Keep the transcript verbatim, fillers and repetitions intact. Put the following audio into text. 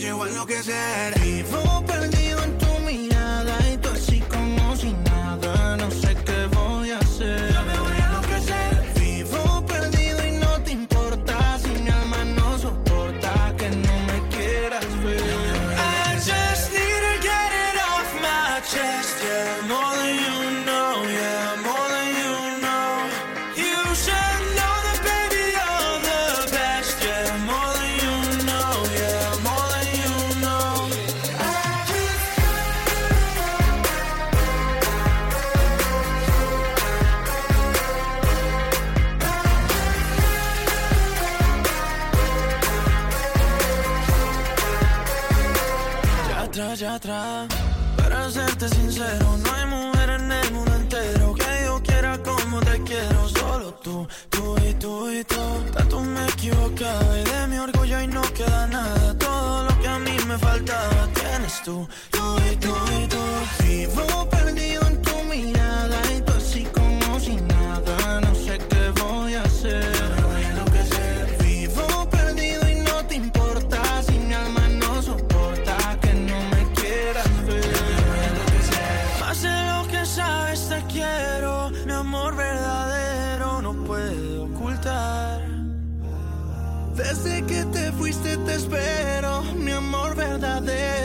llevo a enloquecer. Vivo perdido en tu mirada y tú así como si nada. No sé qué voy a hacer. Yo me voy a enloquecer. Vivo perdido y no te importa si mi alma no soporta que no me quieras ver. I just need to get it off my chest. Yeah, more than you know. Yeah, more than you know. You should know that, baby, you're the best. Yeah, more than you know. Yeah, more than you know. Ya atrás, ya atrás. Para serte sincero, no hay mujer en el mundo entero que yo quiera como te quiero. Solo tú, tú y tú y tú. Tanto me equivocaba y de mi orgullo y no queda nada. Todo lo que a mí me faltaba tienes tú, tú y tú y tú. Vivo perdido en tu mirada y tú así como si nada. No sé qué voy a hacer. Me voy a enloquecer. Vivo perdido y no te importa si mi alma no soporta que no me quieras ver. Más de lo que sabes te quiero, mi amor verdadero no puedo ocultar. Desde que te fuiste te espero, mi amor verdadero.